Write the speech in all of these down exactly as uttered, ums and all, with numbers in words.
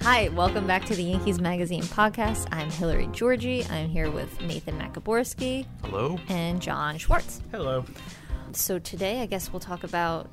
Hi, welcome back to the Yankees Magazine podcast. I'm Hillary Georgie. I'm here with Nathan Macaborski. Hello. And John Schwartz. Hello. So today, I guess we'll talk about,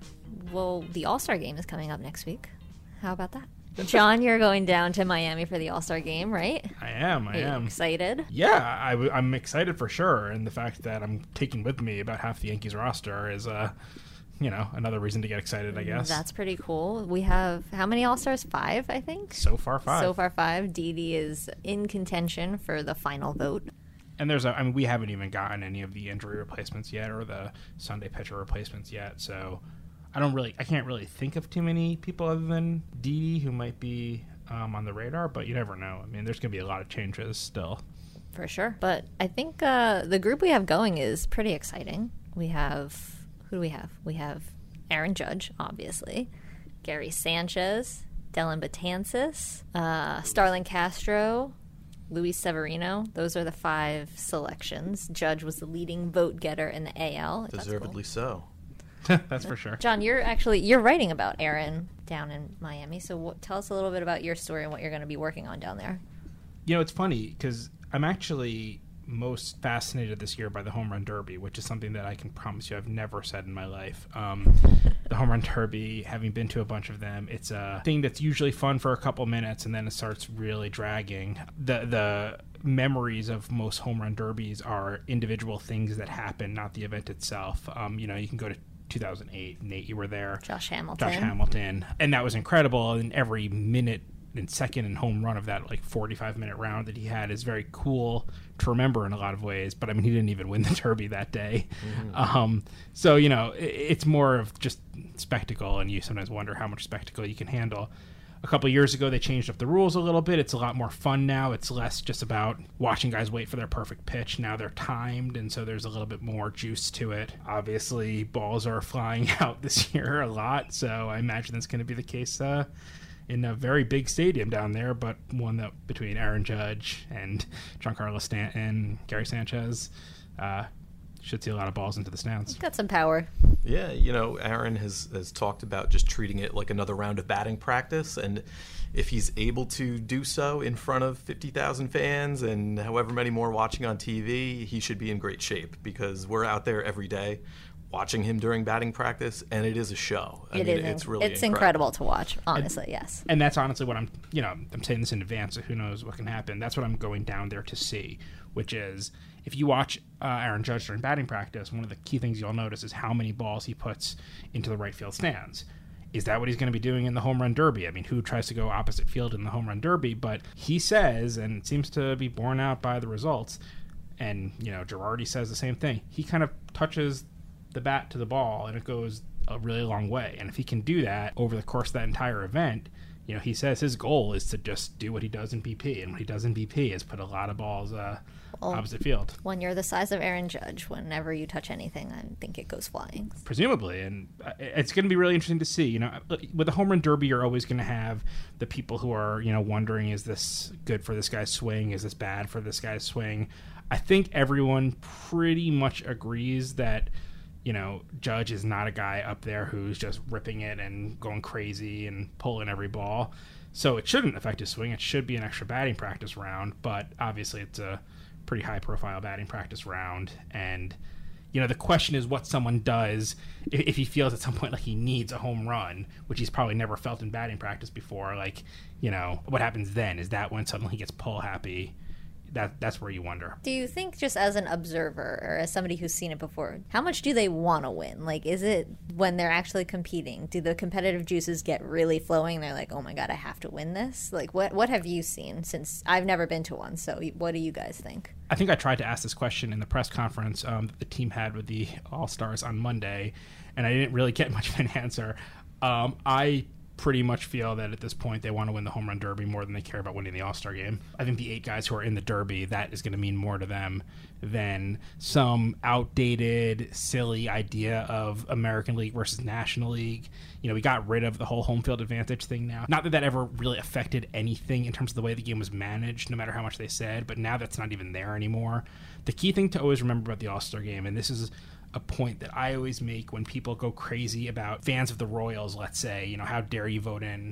well, the All-Star game is coming up next week. How about that? John, you're going down to Miami for the All-Star game, right? I am, I Are you am. excited? Yeah, I, w- I'm excited for sure. And the fact that I'm taking with me about half the Yankees roster is, uh, you know, another reason to get excited, I guess. That's pretty cool. We have, how many All-Stars? Five, I think? So far, five. So far, five. Didi is in contention for the final vote. And there's, a, I mean, we haven't even gotten any of the injury replacements yet or the Sunday pitcher replacements yet. So I don't really, I can't really think of too many people other than Didi who might be um, on the radar, but you never know. I mean, there's going to be a lot of changes still. For sure. But I think uh, the group we have going is pretty exciting. We have, who do we have? We have Aaron Judge, obviously, Gary Sanchez, Dellin Betances, uh, Starlin Castro, Luis Severino. Those are the five selections. Judge was the leading vote getter in the A L. Deservedly so. That's for sure. John, you're actually, you're writing about Aaron down in Miami. So what, tell us a little bit about your story and what you're going to be working on down there. You know, it's funny because I'm actually most fascinated this year by the Home Run Derby, which is something that I can promise you I've never said in my life. Um, the Home Run Derby, having been to a bunch of them, it's a thing that's usually fun for a couple minutes and then it starts really dragging. The the memories of most Home Run Derbies are individual things that happen, not the event itself. Um, you know, you can go to two thousand eight. Nate, you were there. Josh Hamilton. Josh Hamilton. And that was incredible. And every minute and second and home run of that like forty-five minute round that he had is very cool to remember in a lot of ways. But I mean, he didn't even win the Derby that day. Mm-hmm. Um, so, you know, it, it's more of just spectacle. And you sometimes wonder how much spectacle you can handle. A couple of years ago, they changed up the rules a little bit. It's a lot more fun now. It's less just about watching guys wait for their perfect pitch. Now they're timed, and so there's a little bit more juice to it. Obviously, balls are flying out this year a lot, so I imagine that's going to be the case uh, in a very big stadium down there, but one that between Aaron Judge and Giancarlo Stanton, Gary Sanchez, uh, should see a lot of balls into the stands. Got some power. Yeah, you know, Aaron has, has talked about just treating it like another round of batting practice, and if he's able to do so in front of fifty thousand fans and however many more watching on T V, he should be in great shape because we're out there every day watching him during batting practice, and it is a show. I It mean, is. It's really It's incredible. incredible to watch, honestly, and, yes. And that's honestly what I'm, you know, I'm saying this in advance, so who knows what can happen. That's what I'm going down there to see, which is if you watch uh, Aaron Judge during batting practice, one of the key things you'll notice is how many balls he puts into the right field stands. Is that what he's going to be doing in the Home Run Derby? I mean, who tries to go opposite field in the Home Run Derby? But he says, and it seems to be borne out by the results, and, you know, Girardi says the same thing. He kind of touches the bat to the ball, and it goes a really long way. And if he can do that over the course of that entire event, you know, he says his goal is to just do what he does in B P. And what he does in B P is put a lot of balls uh, well, opposite field. When you're the size of Aaron Judge, whenever you touch anything, I think it goes flying. Presumably. And it's going to be really interesting to see. You know, with the Home Run Derby, you're always going to have the people who are, you know, wondering, is this good for this guy's swing? Is this bad for this guy's swing? I think everyone pretty much agrees that, you know, Judge is not a guy up there who's just ripping it and going crazy and pulling every ball. So it shouldn't affect his swing. It should be an extra batting practice round, but obviously it's a pretty high-profile batting practice round. And, you know, the question is what someone does if, if he feels at some point like he needs a home run, which he's probably never felt in batting practice before. Like, you know, what happens then? Is that when suddenly he gets pull happy? That that's where you wonder. Do you think, just as an observer or as somebody who's seen it before, how much do they want to win? Like, is it when they're actually competing? Do the competitive juices get really flowing? They're like, oh my God, I have to win this? Like, what what have you seen? Since I've never been to one, so what do you guys think? I think I tried to ask this question in the press conference um, that the team had with the All-Stars on Monday, and I didn't really get much of an answer. Um, I pretty much feel that at this point they want to win the Home Run Derby more than they care about winning the All-Star game. I think the eight guys who are in the Derby, that is going to mean more to them than some outdated, silly idea of American League versus National League. You know, we got rid of the whole home field advantage thing now. Not that that ever really affected anything in terms of the way the game was managed, no matter how much they said, but now that's not even there anymore. The key thing to always remember about the All-Star game, and this is a point that I always make when people go crazy about fans of the Royals, let's say, you know, how dare you vote in,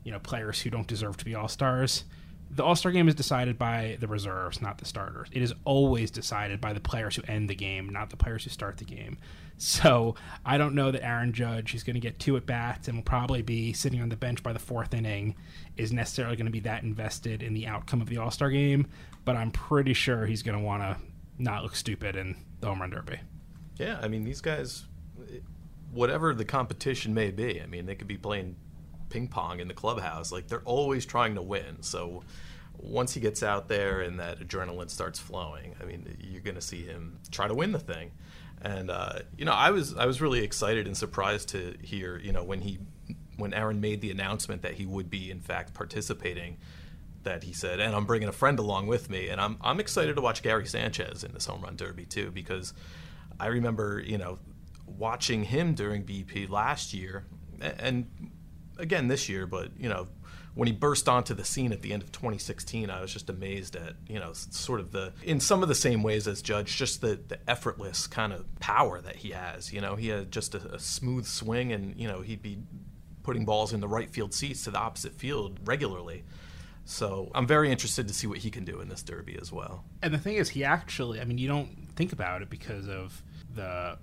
you know, players who don't deserve to be all-stars. The all-star game is decided by the reserves, not the starters. It is always decided by the players who end the game, not the players who start the game. So I don't know that Aaron Judge, who's going to get two at-bats and will probably be sitting on the bench by the fourth inning, is necessarily going to be that invested in the outcome of the all-star game, but I'm pretty sure he's going to want to not look stupid in the home run derby. Yeah, I mean, these guys, whatever the competition may be, I mean, they could be playing ping pong in the clubhouse. Like, they're always trying to win. So once he gets out there and that adrenaline starts flowing, I mean, you're going to see him try to win the thing. And uh, you know, I was I was really excited and surprised to hear, you know, when he when Aaron made the announcement that he would be in fact participating, that he said, and I'm bringing a friend along with me. And I'm I'm excited to watch Gary Sanchez in this home run derby too, because I remember, you know, watching him during B P last year, and again this year, but you know, when he burst onto the scene at the end of twenty sixteen, I was just amazed at, you know, sort of the, in some of the same ways as Judge, just the, the effortless kind of power that he has. You know, he had just a, a smooth swing, and, you know, he'd be putting balls in the right field seats to the opposite field regularly. So I'm very interested to see what he can do in this derby as well. And the thing is, he actually, I mean, you don't think about it because of the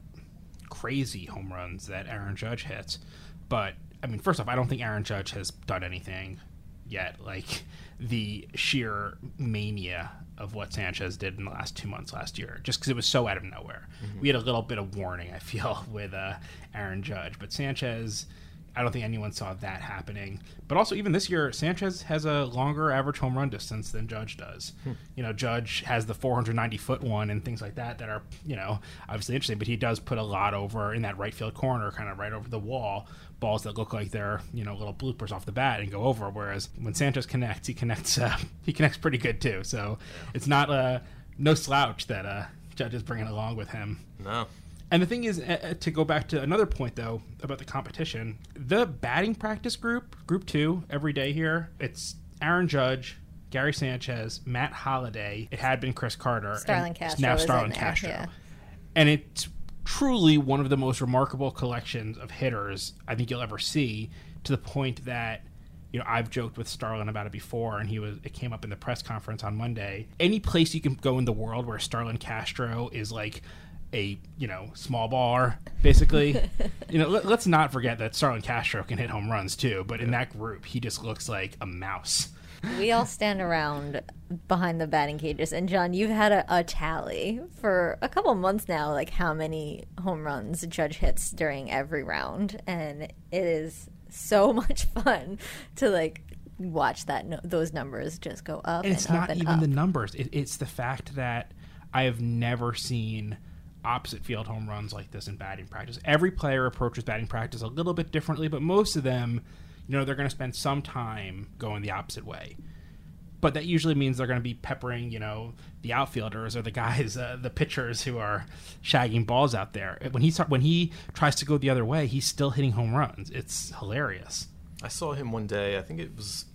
crazy home runs that Aaron Judge hits, but I mean, first off, I don't think Aaron Judge has done anything yet like the sheer mania of what Sanchez did in the last two months last year, just because it was so out of nowhere. Mm-hmm. We had a little bit of warning, I feel, with uh, Aaron Judge. But Sanchez, I don't think anyone saw that happening. But also, even this year, Sanchez has a longer average home run distance than Judge does. Hmm. You know, Judge has the four hundred ninety foot one and things like that that are, you know, obviously interesting, but he does put a lot over in that right field corner, kind of right over the wall, balls that look like they're, you know, little bloopers off the bat and go over. Whereas when Sanchez connects, he connects, uh, he connects pretty good too. So yeah. It's not uh, no slouch that uh, Judge is bringing along with him. No. And the thing is, uh, to go back to another point, though, about the competition, the batting practice group, group two, every day here, it's Aaron Judge, Gary Sanchez, Matt Holliday. It had been Chris Carter. Starlin and Castro. Now Starlin Castro. Yeah. And it's truly one of the most remarkable collections of hitters I think you'll ever see, to the point that, you know, I've joked with Starlin about it before, and he was it came up in the press conference on Monday. Any place you can go in the world where Starlin Castro is like a, you know, small baller, basically. you know, let, let's not forget that Starlin Castro can hit home runs too, but in that group, he just looks like a mouse. We all stand around behind the batting cages, and John, you've had a, a tally for a couple months now, like how many home runs Judge hits during every round, and it is so much fun to like watch that no, those numbers just go up. And it's and not up and even up. the numbers; it, it's the fact that I have never seen opposite field home runs like this in batting practice. Every player approaches batting practice a little bit differently, but most of them, you know, they're going to spend some time going the opposite way. But that usually means they're going to be peppering, you know, the outfielders or the guys, uh, the pitchers who are shagging balls out there. When he start, when he tries to go the other way, he's still hitting home runs. It's hilarious. I saw him one day, I think it was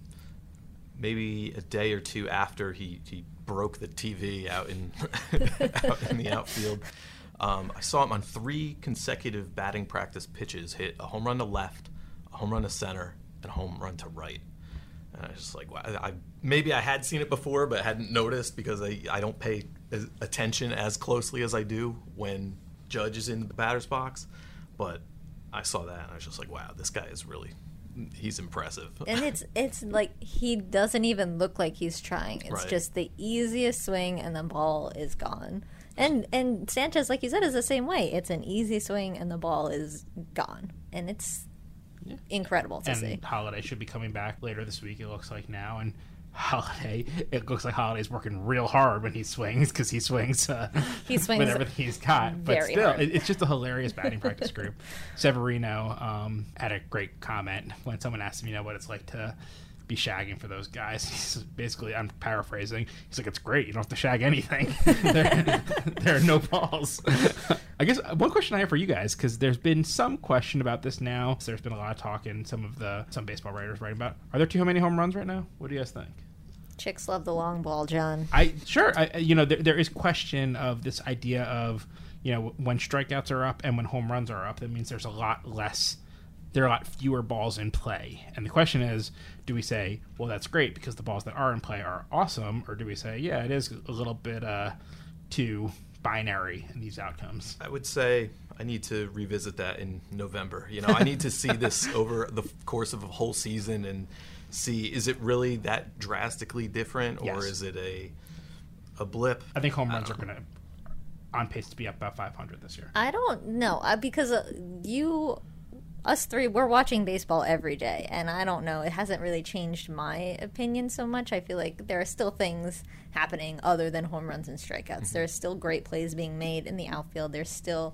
maybe a day or two after he, he broke the T V out in out in the outfield. Um, I saw him on three consecutive batting practice pitches hit a home run to left, a home run to center, and a home run to right. And I was just like, wow, I, maybe I had seen it before, but hadn't noticed because I, I don't pay as, attention as closely as I do when Judge is in the batter's box. But I saw that, and I was just like, wow, this guy is really, he's impressive. And it's it's like he doesn't even look like he's trying. It's right. just the easiest swing, and the ball is gone. And and Sanchez, like you said, is the same way. It's an easy swing, and the ball is gone. And it's yeah. incredible to and see. Holliday should be coming back later this week, it looks like now. And Holliday, it looks like Holliday's working real hard when he swings, because he swings, uh, he swings with everything he's got. But very still, hard. it's just a hilarious batting practice group. Severino um, had a great comment when someone asked him, you know, what it's like to be shagging for those guys. He's basically, I'm paraphrasing, he's like, it's great, you don't have to shag anything. there, there are no balls. I guess one question I have for you guys, because there's been some question about this now, so there's been a lot of talk in some of the some baseball writers writing about, are there too many home runs right now? What do you guys think? Chicks love the long ball, John. I sure I, you know there, there is question of this idea of, you know, when strikeouts are up and when home runs are up, that means there's a lot less there are a lot fewer balls in play. And the question is, do we say, well, that's great because the balls that are in play are awesome, or do we say, yeah, it is a little bit uh, too binary in these outcomes? I would say I need to revisit that in November. You know, I need to see this over the course of a whole season and see, is it really that drastically different, or Yes. is it a a blip? I think home runs are going to on pace to be up about five hundred this year. I don't know uh, because uh, you, us three, we're watching baseball every day, and I don't know. It hasn't really changed my opinion so much. I feel like there are still things happening other than home runs and strikeouts. Mm-hmm. There's still great plays being made in the outfield. There's still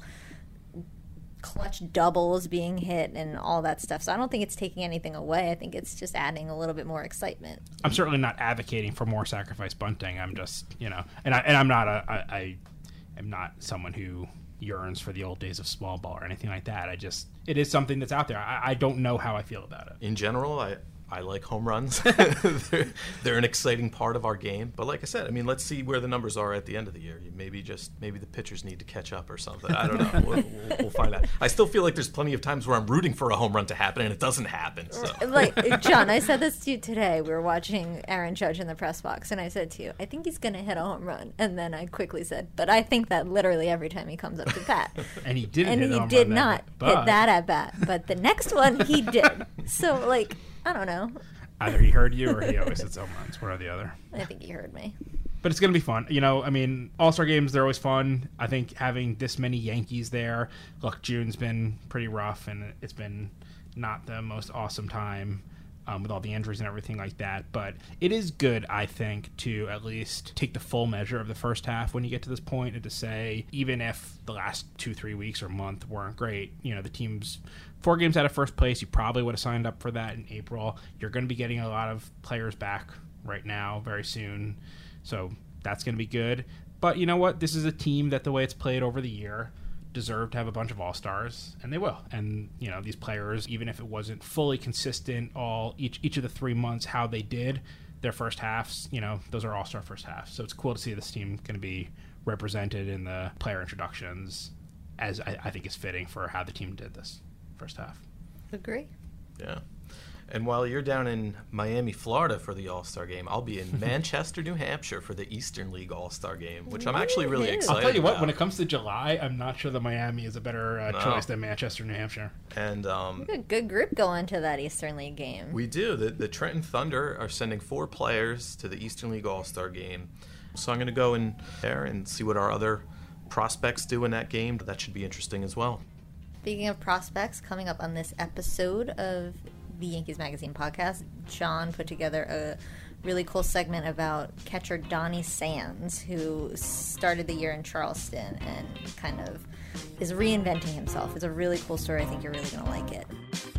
clutch doubles being hit and all that stuff. So I don't think it's taking anything away. I think it's just adding a little bit more excitement. I'm certainly not advocating for more sacrifice bunting. I'm just, you know, and I and I'm not a I, I am not someone who yearns for the old days of small ball or anything like that. I just, it is something that's out there. I, I don't know how I feel about it. In general, I, I like home runs. they're, they're an exciting part of our game. But like I said, I mean, let's see where the numbers are at the end of the year. Maybe just maybe the pitchers need to catch up or something. I don't know. We'll, we'll, we'll find out. I still feel like there's plenty of times where I'm rooting for a home run to happen and it doesn't happen. So. Like, John, I said this to you today. We were watching Aaron Judge in the press box, and I said to you, I think he's going to hit a home run. And then I quickly said, but I think that literally every time he comes up to bat. And he didn't and hit he a home did run not that, hit but that at bat. But the next one, he did. So, like, I don't know. either he heard you or he always hits home runs. One or the other. I think he heard me. But it's going to be fun. You know, I mean, All-Star games, they're always fun. I think having this many Yankees there, look, June's been pretty rough, and it's been not the most awesome time um, with all the injuries and everything like that. But it is good, I think, to at least take the full measure of the first half when you get to this point, and to say, even if the last two, three weeks or month weren't great, you know, the team's four games out of first place, you probably would have signed up for that in April. You're going to be getting a lot of players back right now very soon. So that's going to be good. But you know what? This is a team that, the way it's played over the year, deserve to have a bunch of all-stars, and they will. And, you know, these players, even if it wasn't fully consistent all each each of the three months how they did their first halves, you know, those are all-star first halves. So it's cool to see this team going to be represented in the player introductions, as I, I think is fitting for how the team did this first half. Agree. Yeah. And while you're down in Miami, Florida for the All-Star game, I'll be in Manchester, New Hampshire for the Eastern League All-Star game, which I'm actually really Woo-hoo. excited I'll tell you what, about. when it comes to July, I'm not sure that Miami is a better uh, No. choice than Manchester, New Hampshire. And um, We got a good group going to that Eastern League game. we do. The, the Trenton Thunder are sending four players to the Eastern League All-Star game. So I'm going to go in there and see what our other prospects do in that game. That should be interesting as well. Speaking of prospects, coming up on this episode of the Yankees Magazine podcast, John put together a really cool segment about catcher Donnie Sands, who started the year in Charleston and kind of is reinventing himself. It's a really cool story. I think you're really going to like it.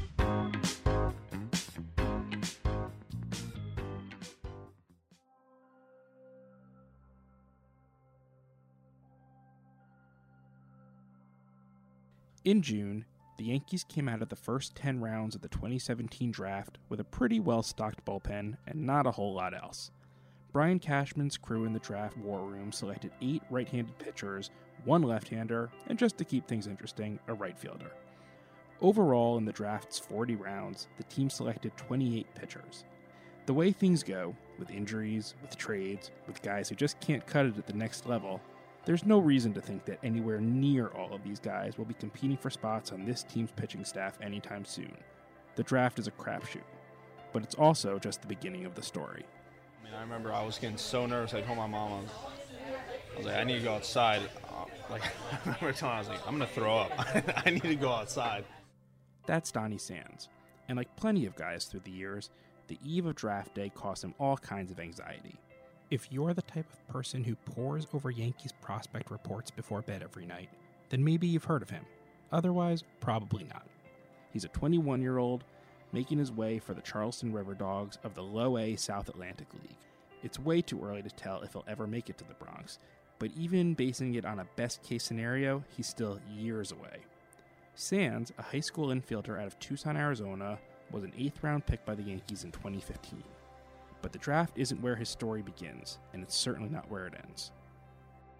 In June, the Yankees came out of the first ten rounds of the twenty seventeen draft with a pretty well-stocked bullpen and not a whole lot else. Brian Cashman's crew in the draft war room selected eight right-handed pitchers, one left-hander, and just to keep things interesting, a right fielder. Overall, in the draft's forty rounds, the team selected twenty-eight pitchers. The way things go, with injuries, with trades, with guys who just can't cut it at the next level, there's no reason to think that anywhere near all of these guys will be competing for spots on this team's pitching staff anytime soon. The draft is a crapshoot, but it's also just the beginning of the story. I mean, I remember I was getting so nervous. I told my mom, I was, I was like, I need to go outside. Uh, like, I remember telling her, I was like, I'm going to throw up. I need to go outside. That's Donnie Sands, and like plenty of guys through the years, the eve of draft day caused him all kinds of anxiety. If you're the type of person who pores over Yankees prospect reports before bed every night, then maybe you've heard of him. Otherwise, probably not. He's a twenty-one-year-old making his way for the Charleston River Dogs of the Low-A South Atlantic League. It's way too early to tell if he'll ever make it to the Bronx, but even basing it on a best-case scenario, he's still years away. Sands, a high school infielder out of Tucson, Arizona, was an eighth-round pick by the Yankees in twenty fifteen. But the draft isn't where his story begins, and it's certainly not where it ends.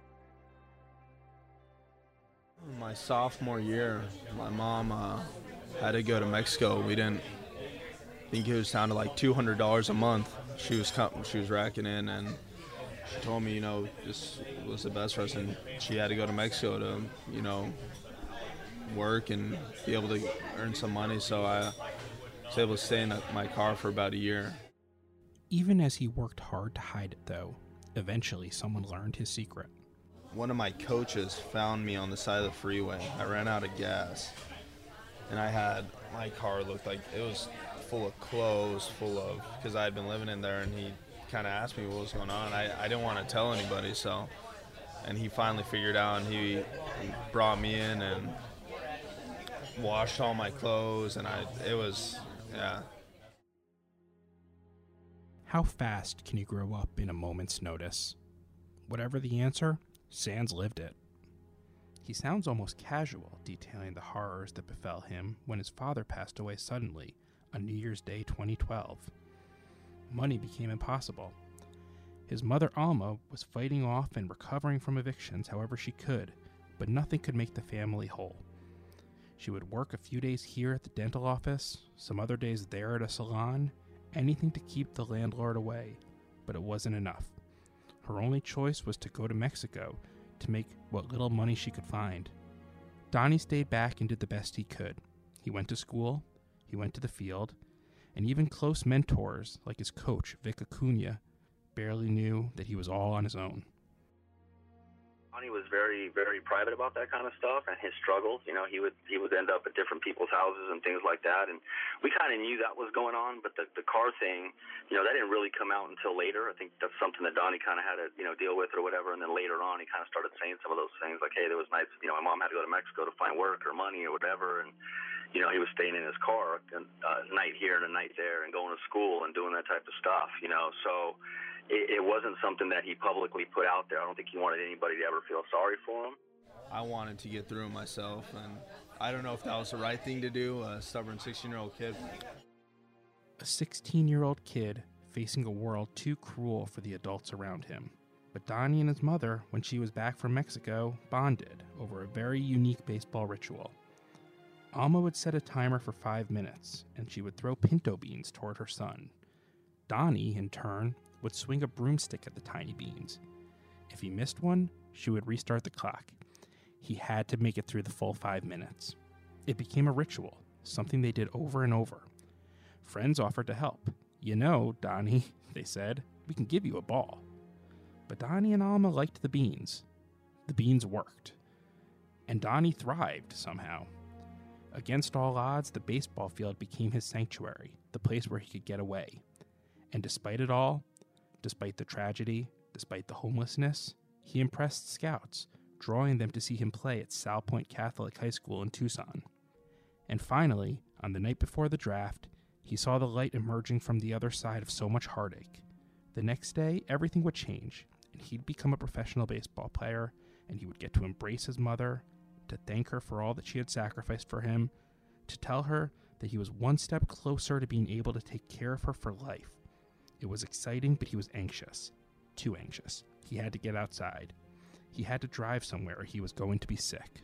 My sophomore year, my mom uh, had to go to Mexico. We didn't I think it was down to like two hundred dollars a month. She was she was racking in, and she told me, you know, this was the best for us, and she had to go to Mexico to, you know, work and be able to earn some money. So I was able to stay in my car for about a year. Even as he worked hard to hide it, though, eventually someone learned his secret. One of my coaches found me on the side of the freeway. I ran out of gas, and I had, my car looked like it was full of clothes, full of, because I had been living in there, and he kind of asked me what was going on. I, I didn't want to tell anybody, so, and he finally figured out, and he brought me in and washed all my clothes, and I, it was, yeah. How fast can you grow up in a moment's notice? Whatever the answer, Sands lived it. He sounds almost casual, detailing the horrors that befell him when his father passed away suddenly on New Year's Day twenty twelve. Money became impossible. His mother Alma was fighting off and recovering from evictions however she could, but nothing could make the family whole. She would work a few days here at the dental office, some other days there at a salon, anything to keep the landlord away, but it wasn't enough. Her only choice was to go to Mexico to make what little money she could find. Donnie stayed back and did the best he could. He went to school, he went to the field, and even close mentors like his coach, Vic Acuna, barely knew that he was all on his own. Donnie was very, very private about that kind of stuff and his struggles. You know, he would he would end up at different people's houses and things like that. And we kind of knew that was going on, but the, the car thing, you know, that didn't really come out until later. I think that's something that Donnie kind of had to, you know, deal with or whatever. And then later on, he kind of started saying some of those things like, hey, there was nights, you know, my mom had to go to Mexico to find work or money or whatever. And, you know, he was staying in his car a uh, night here and a night there and going to school and doing that type of stuff, you know. So it, it wasn't something that he publicly put out there. I don't think he wanted anybody to ever feel sorry for him. I wanted to get through it myself, and I don't know if that was the right thing to do, a stubborn sixteen-year-old kid. A sixteen-year-old kid facing a world too cruel for the adults around him. But Donnie and his mother, when she was back from Mexico, bonded over a very unique baseball ritual. Alma would set a timer for five minutes, and she would throw pinto beans toward her son. Donnie, in turn, would swing a broomstick at the tiny beans. If he missed one, she would restart the clock. He had to make it through the full five minutes. It became a ritual, something they did over and over. Friends offered to help. You know, Donnie, they said, we can give you a ball. But Donnie and Alma liked the beans. The beans worked. And Donnie thrived somehow. Against all odds, the baseball field became his sanctuary, the place where he could get away. And despite it all, despite the tragedy, despite the homelessness, he impressed scouts, drawing them to see him play at Sal Point Catholic High School in Tucson. And finally, on the night before the draft, he saw the light emerging from the other side of so much heartache. The next day, everything would change, and he'd become a professional baseball player, and he would get to embrace his mother, to thank her for all that she had sacrificed for him, to tell her that he was one step closer to being able to take care of her for life. It was exciting, but he was anxious. Too anxious. He had to get outside. He had to drive somewhere or he was going to be sick.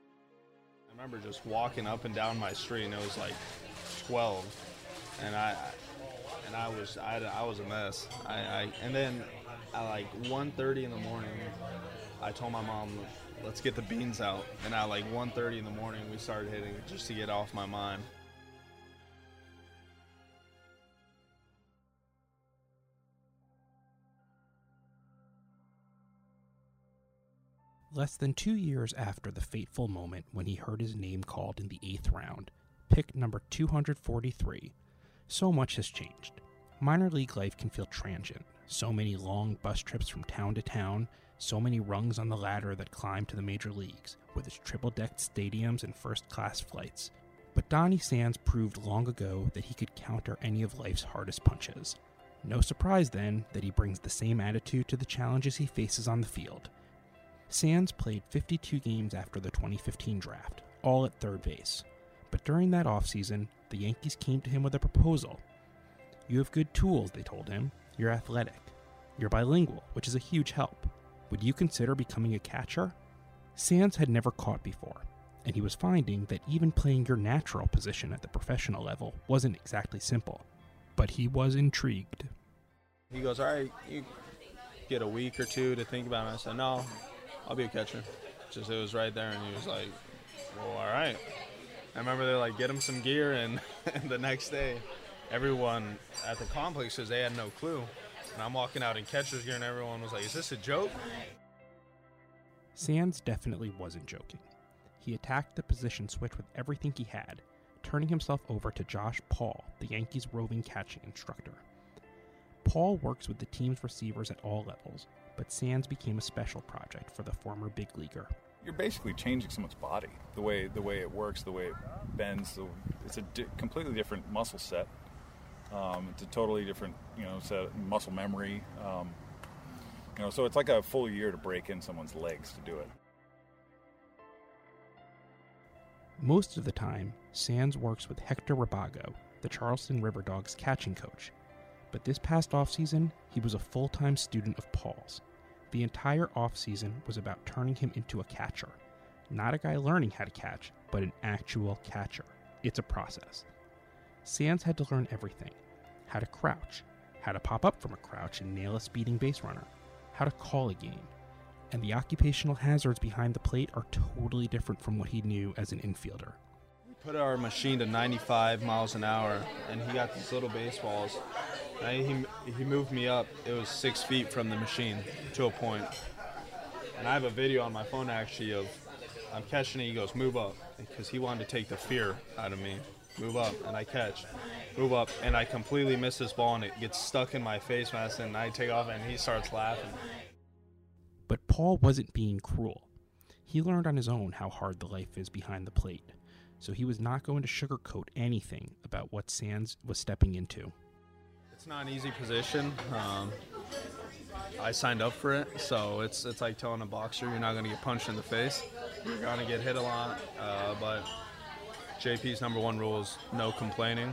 I remember just walking up and down my street, and it was like twelve, and I and I was I, I was a mess. I, I and then at like one thirty in the morning, I told my mom, let's get the beans out. And at like one thirty in the morning, we started hitting it just to get off my mind. Less than two years after the fateful moment when he heard his name called in the eighth round, pick number two hundred forty-three, so much has changed. Minor league life can feel transient. So many long bus trips from town to town, so many rungs on the ladder that climb to the major leagues, with its triple-decked stadiums and first-class flights. But Donnie Sands proved long ago that he could counter any of life's hardest punches. No surprise, then, that he brings the same attitude to the challenges he faces on the field. Sands played fifty-two games after the twenty fifteen draft, all at third base. But during that offseason, the Yankees came to him with a proposal. You have good tools, they told him. You're athletic. You're bilingual, which is a huge help. Would you consider becoming a catcher? Sands had never caught before, and he was finding that even playing your natural position at the professional level wasn't exactly simple. But he was intrigued. He goes, all right, you get a week or two to think about it. I said, no, I'll be a catcher. Just, it was right there, and he was like, well, all right. I remember they're like, get him some gear, and, and the next day, everyone at the complex says they had no clue. And I'm walking out in catcher's gear, and everyone was like, is this a joke? Sands definitely wasn't joking. He attacked the position switch with everything he had, turning himself over to Josh Paul, the Yankees' roving catching instructor. Paul works with the team's receivers at all levels, but Sands became a special project for the former big leaguer. You're basically changing someone's body, the way the way it works, the way it bends. The, it's a di- completely different muscle set. Um, it's a totally different, you know, set muscle memory. Um, you know, so it's like a full year to break in someone's legs to do it. Most of the time, Sands works with Hector Rabago, the Charleston River Dogs catching coach. But this past offseason, he was a full-time student of Paul's. The entire offseason was about turning him into a catcher. Not a guy learning how to catch, but an actual catcher. It's a process. Sands had to learn everything. How to crouch, how to pop up from a crouch and nail a speeding base runner, how to call a game. And the occupational hazards behind the plate are totally different from what he knew as an infielder. We put our machine to ninety-five miles an hour, and he got these little baseballs. And he, he moved me up. It was six feet from the machine to a point. And I have a video on my phone, actually, of I'm catching it. He goes, move up, because he wanted to take the fear out of me. Move up, and I catch. Move up, and I completely miss this ball, and it gets stuck in my face mask, and I take off, and he starts laughing. But Paul wasn't being cruel. He learned on his own how hard the life is behind the plate, so he was not going to sugarcoat anything about what Sands was stepping into. It's not an easy position. Um, I signed up for it, so it's it's like telling a boxer you're not going to get punched in the face. You're going to get hit a lot, uh, but J P's number one rule is no complaining.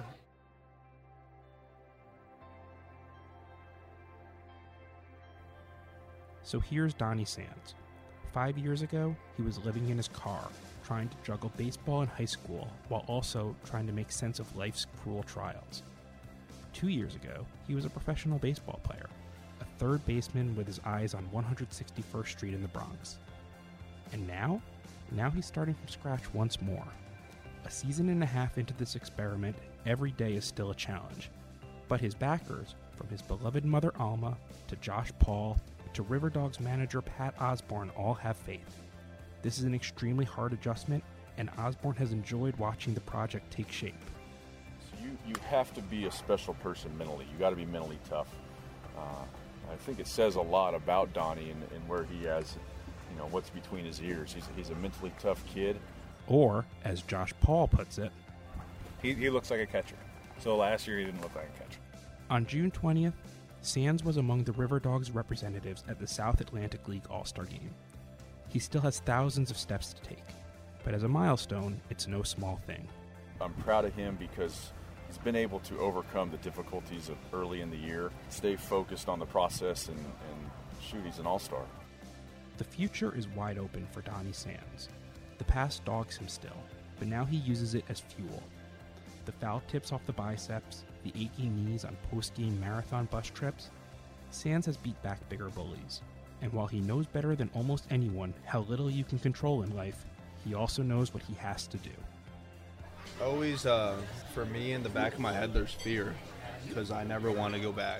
So here's Donnie Sands. Five years ago, he was living in his car, trying to juggle baseball in high school while also trying to make sense of life's cruel trials. Two years ago, he was a professional baseball player, a third baseman with his eyes on one hundred sixty-first Street in the Bronx. And now? Now he's starting from scratch once more. A season and a half into this experiment, every day is still a challenge. But his backers, from his beloved mother Alma to Josh Paul to River Dogs manager Pat Osborne, all have faith. This is an extremely hard adjustment, and Osborne has enjoyed watching the project take shape. So you, you have to be a special person mentally. You got to be mentally tough. Uh, I think it says a lot about Donnie and, and where he has, you know, what's between his ears. He's, he's a mentally tough kid. Or, as Josh Paul puts it, he, he looks like a catcher. So last year he didn't look like a catcher. On June twentieth, Sands was among the River Dogs representatives at the South Atlantic League All-Star Game. He still has thousands of steps to take, but as a milestone, it's no small thing. I'm proud of him because he's been able to overcome the difficulties of early in the year, stay focused on the process, and, and shoot, he's an all-star. The future is wide open for Donnie Sands. The past dogs him still, but now he uses it as fuel. The foul tips off the biceps, the aching knees on post-game marathon bus trips, Sands has beat back bigger bullies. And while he knows better than almost anyone how little you can control in life, he also knows what he has to do. Always, uh, for me, in the back of my head, there's fear, because I never want to go back.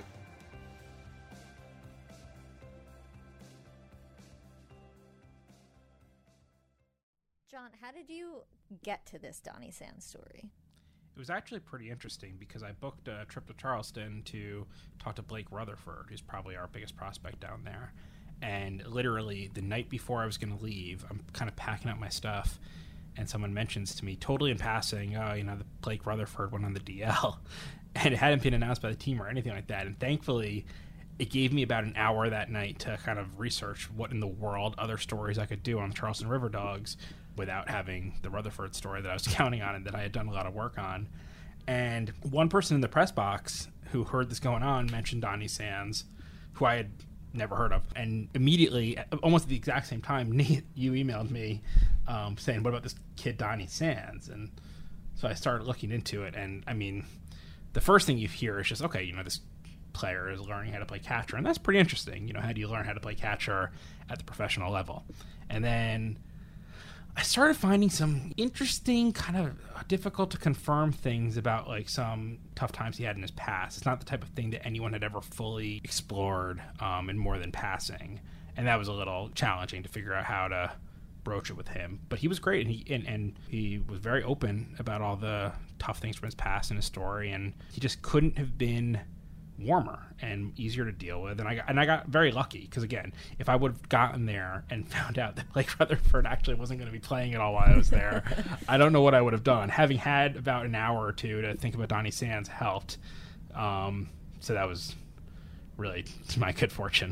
John, how did you get to this Donnie Sands story? It was actually pretty interesting because I booked a trip to Charleston to talk to Blake Rutherford, who's probably our biggest prospect down there. And literally the night before I was going to leave, I'm kind of packing up my stuff, and someone mentions to me, totally in passing, oh, you know, the Blake Rutherford went on the D L. And it hadn't been announced by the team or anything like that. And thankfully, it gave me about an hour that night to kind of research what in the world other stories I could do on the Charleston River Dogs without having the Rutherford story that I was counting on and that I had done a lot of work on. And one person in the press box who heard this going on mentioned Donnie Sands, who I had never heard of. And immediately, almost at the exact same time, Nate, you emailed me um, saying, what about this kid Donnie Sands? And so I started looking into it. And I mean, the first thing you hear is just, okay, you know, this player is learning how to play catcher. And that's pretty interesting. You know, how do you learn how to play catcher at the professional level? And then I started finding some interesting, kind of difficult to confirm things about like some tough times he had in his past. It's not the type of thing that anyone had ever fully explored um, in more than passing. And that was a little challenging to figure out how to broach it with him. But he was great, and he and, and he was very open about all the tough things from his past and his story. And he just couldn't have been warmer and easier to deal with, and I got, and I got very lucky because again, if I would have gotten there and found out that Blake Rutherford actually wasn't going to be playing at all while I was there, I don't know what I would have done. Having had about an hour or two to think about Donnie Sands helped, um, so that was really to my good fortune.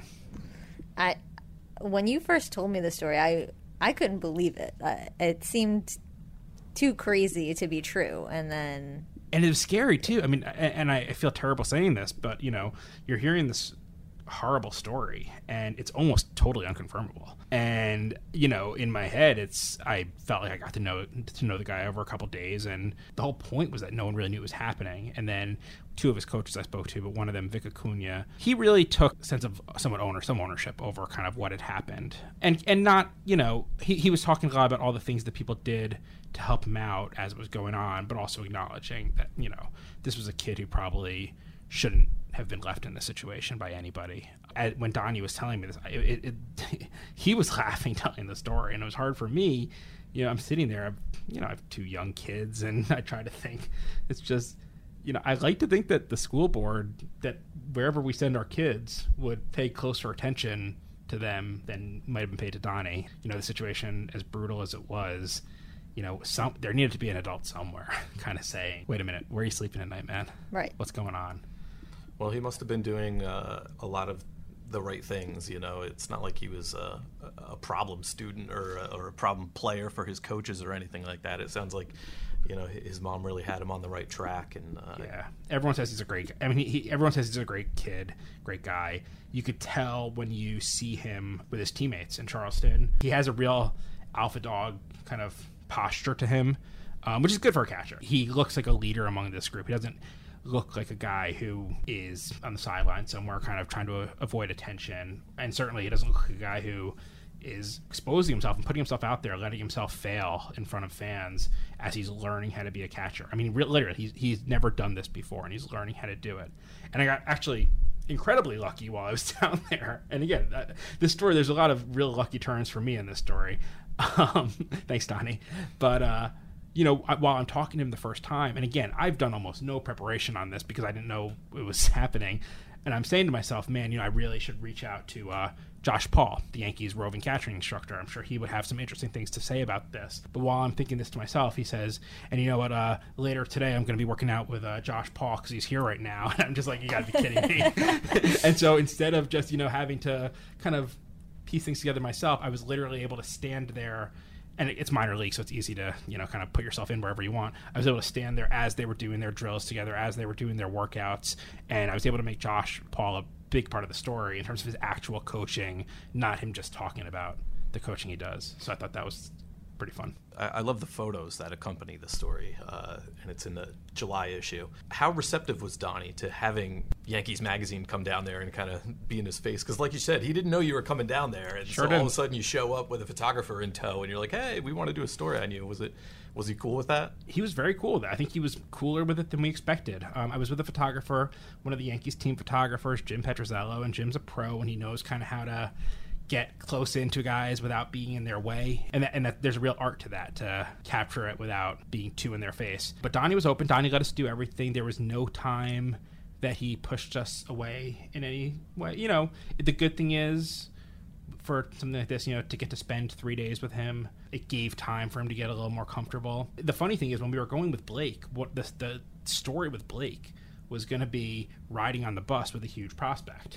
I when you first told me the story, I I couldn't believe it. Uh, it seemed too crazy to be true, and then. And it was scary, too. I mean, and I feel terrible saying this, but, you know, you're hearing this horrible story, and it's almost totally unconfirmable. And, you know, in my head, it's I felt like I got to know to know the guy over a couple days, and the whole point was that no one really knew it was happening. And then two of his coaches I spoke to, but one of them, Vic Acuna, he really took a sense of somewhat owner, some ownership over kind of what had happened. And, and not, you know, he, he was talking a lot about all the things that people did to help him out as it was going on, but also acknowledging that, you know, this was a kid who probably shouldn't have been left in this situation by anybody. As, when Donnie was telling me this, it, it, it, he was laughing telling the story, and it was hard for me. You know, I'm sitting there, I've, you know, I have two young kids, and I try to think, it's just, you know, I like to think that the school board, that wherever we send our kids, would pay closer attention to them than might have been paid to Donnie. You know, the situation, as brutal as it was, you know, some there needed to be an adult somewhere kind of saying, wait a minute, where are you sleeping at night, man? Right. What's going on? Well, he must have been doing uh, a lot of the right things. You know, it's not like he was a, a problem student or a, or a problem player for his coaches or anything like that. It sounds like, you know, his mom really had him on the right track. And uh, yeah, everyone says he's a great. I mean, he, he everyone says he's a great kid, great guy. You could tell when you see him with his teammates in Charleston. He has a real alpha dog kind of posture to him, um, which is good for a catcher. He looks like a leader among this group. He doesn't look like a guy who is on the sideline somewhere kind of trying to avoid attention, and certainly he doesn't look like a guy who is exposing himself and putting himself out there, letting himself fail in front of fans as he's learning how to be a catcher. I mean, literally, he's, he's never done this before, and he's learning how to do it. And I got actually incredibly lucky while I was down there. And again, that, this story, there's a lot of real lucky turns for me in this story. Um, thanks, Donnie. But, uh, you know, while I'm talking to him the first time, and again, I've done almost no preparation on this because I didn't know it was happening. And I'm saying to myself, man, you know, I really should reach out to uh, Josh Paul, the Yankees roving catching instructor. I'm sure he would have some interesting things to say about this. But while I'm thinking this to myself, he says, and you know what, uh, later today I'm going to be working out with uh, Josh Paul because he's here right now. And I'm just like, you got to be kidding me. And so instead of just, you know, having to kind of piece things together myself, I was literally able to stand there. And it's minor league, so it's easy to, you know, kind of put yourself in wherever you want. I was able to stand there as they were doing their drills together, as they were doing their workouts, and I was able to make Josh Paul a big part of the story in terms of his actual coaching, not him just talking about the coaching he does. So I thought that was pretty fun. I, I love the photos that accompany the story, uh, and it's in the July issue. How receptive was Donnie to having Yankees Magazine come down there and kind of be in his face? Because like you said, he didn't know you were coming down there, and sure so didn't. all of a sudden you show up with a photographer in tow, and you're like, hey, we want to do a story on you. Was it? Was he cool with that? He was very cool with it. I think he was cooler with it than we expected. Um, I was with a photographer, one of the Yankees team photographers, Jim Petrozello, and Jim's a pro, and he knows kind of how to get close into guys without being in their way, and that, and that there's a real art to that, to capture it without being too in their face. But Donnie was open. Donnie let us do everything. There was no time that he pushed us away in any way. You know, the good thing is, for something like this, you know, to get to spend three days with him, it gave time for him to get a little more comfortable. The funny thing is, when we were going with Blake, what the, the story with Blake was going to be riding on the bus with a huge prospect.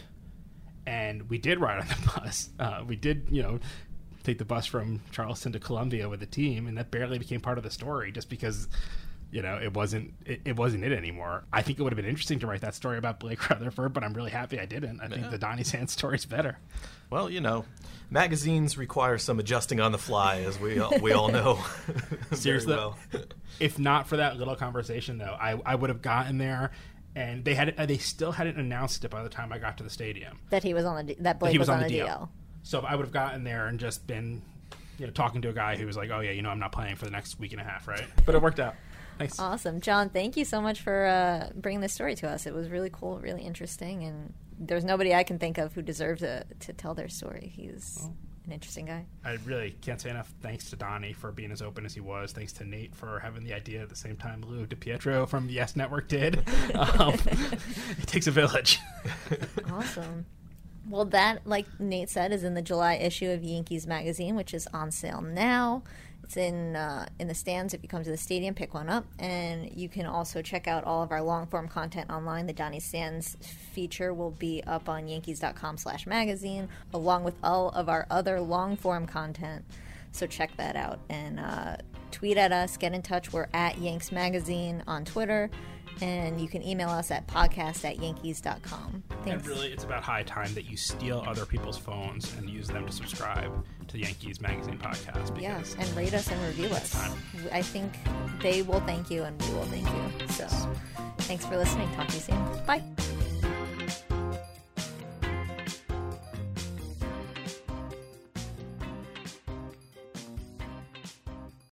And we did ride on the bus. Uh, we did, you know, take the bus from Charleston to Columbia with the team, and that barely became part of the story just because You know, it wasn't it, it wasn't it anymore. I think it would have been interesting to write that story about Blake Rutherford, but I'm really happy I didn't. I yeah. think the Donnie Sands story's better. Well, you know, magazines require some adjusting on the fly, as we all, we all know. Seriously, well. If not for that little conversation, though, I, I would have gotten there, and they had they still hadn't announced it by the time I got to the stadium that he was on the that Blake that he was, was on, on the a D L. D L. So I would have gotten there and just been, you know, talking to a guy who was like, "Oh yeah, you know, I'm not playing for the next week and a half, right?" But it worked out. Nice. Awesome. John, thank you so much for uh, bringing this story to us. It was really cool, really interesting, and there's nobody I can think of who deserves to, to tell their story. He's well, an interesting guy. I really can't say enough thanks to Donnie for being as open as he was. Thanks to Nate for having the idea at the same time Lou DiPietro from the Yes Network did. um, it takes a village. Awesome. Well, that, like Nate said, is in the July issue of Yankees Magazine, which is on sale now. It's in uh, in the stands. If you come to the stadium, pick one up. And you can also check out all of our long-form content online. The Donnie Sands feature will be up on yankees.com slash magazine, along with all of our other long-form content. So check that out. And uh, tweet at us. Get in touch. We're at Yanks Magazine on Twitter. And you can email us at podcast at yankees dot com. Thanks. And really, it's about high time that you steal other people's phones and use them to subscribe to the Yankees Magazine podcast. Yes, and rate us and review us. Time. I think they will thank you and we will thank you. So thanks for listening. Talk to you soon. Bye.